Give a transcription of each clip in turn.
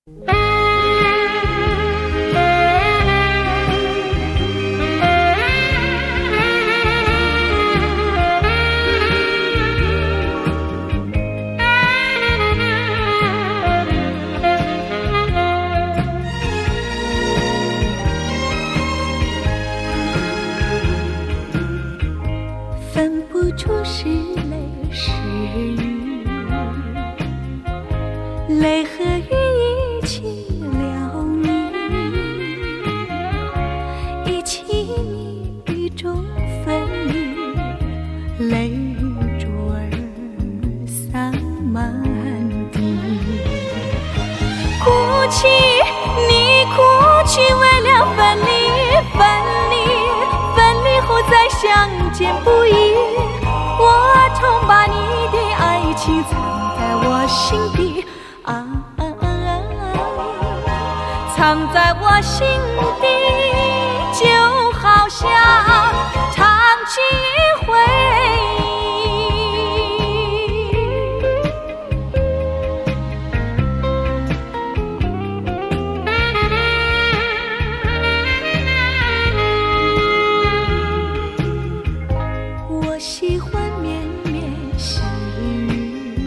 分不出是泪是雨，泪和雨一起了你，一起你雨中分离，泪珠儿洒满地。哭泣，你哭泣，为了分离，分离后再相见不易。我曾把你的爱情藏在我心底，藏在我心底，就好像唱起一回。我喜欢绵绵细雨，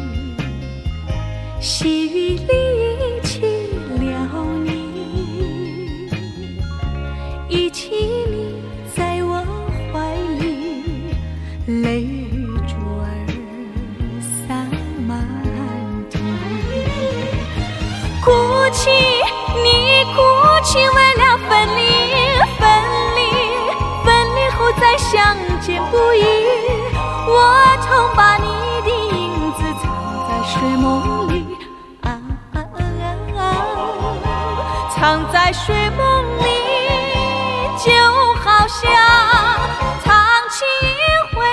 细雨里一起了你，一起你在我怀里，泪珠儿洒满地。哭泣，你哭泣，为了分离，分离后再相见不易。我曾把你的影子藏在睡梦里，藏在睡梦里，就好像唱起一回。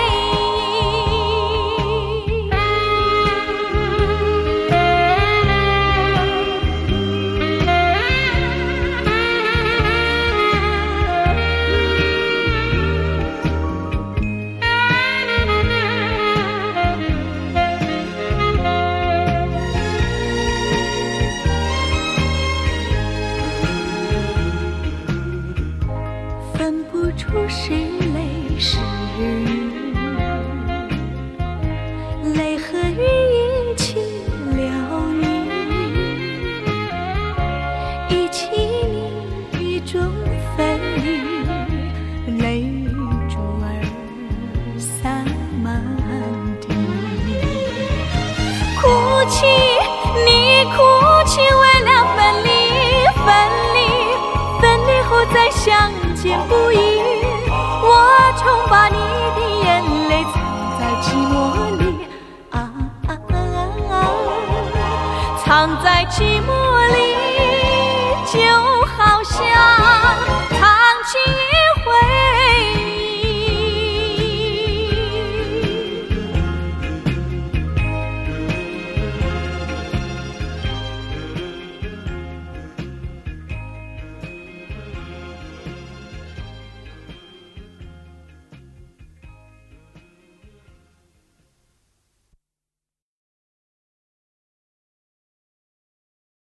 分不出是泪是雨，泪和雨一起了你，一起你雨中分离，泪珠儿洒满地。哭泣，你哭泣，为了分离，分离后再相见不易。我曾把你的眼泪藏在寂寞里，藏在寂寞里，就好像